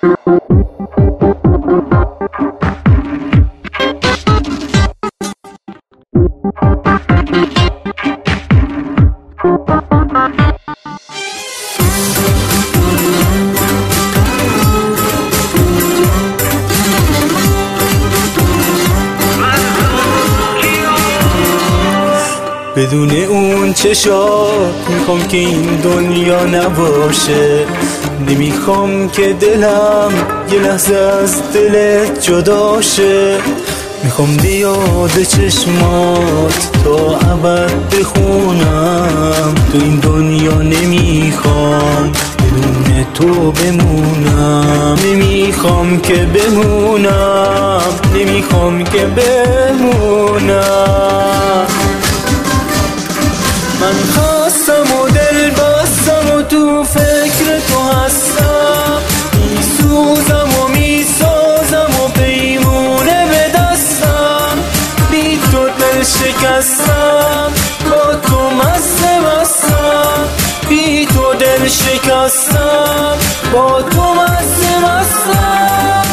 بدون اون چشات میخوام که این دنیا نباشه، نمیخوام که دلم یه لحظه از دلت جدا شه. میخوام بیاد چشمات تا ابد بخونم، تو این دنیا نمیخوام بدون تو بمونم، نمیخوام که بمونم، نمیخوام که بمونم. من خواستم و دل بستم و تو فکر تو هستم، میسوزم و میسازم و پیمونه به دستم، بی تو دل شکستم با تو مست مستم، بی تو دل شکستم با تو مست مستم.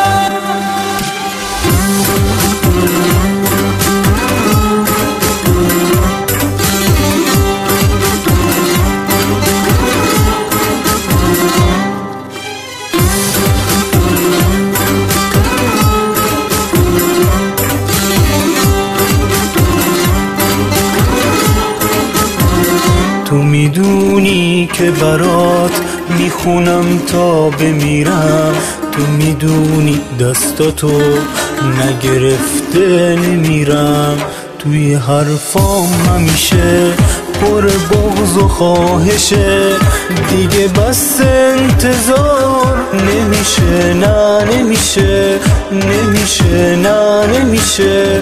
تو میدونی که برات میخونم تا بمیرم، تو میدونی دستاتو نگرفته نمیرم، توی حرفام همیشه پر بغض و خواهشه، دیگه بس انتظار نمیشه، نه نمیشه، نمیشه، نه نمیشه.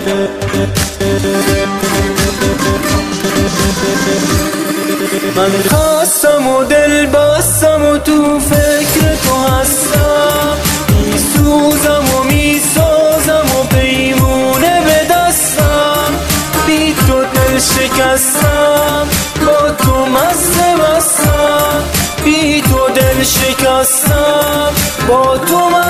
من خواستم و دل بستم و تو فکر تو هستم، میسوزم و میسازم و پیمونه به دستم، بی تو دل شکستم با تو مست مستم، بی تو دل شکستم با تو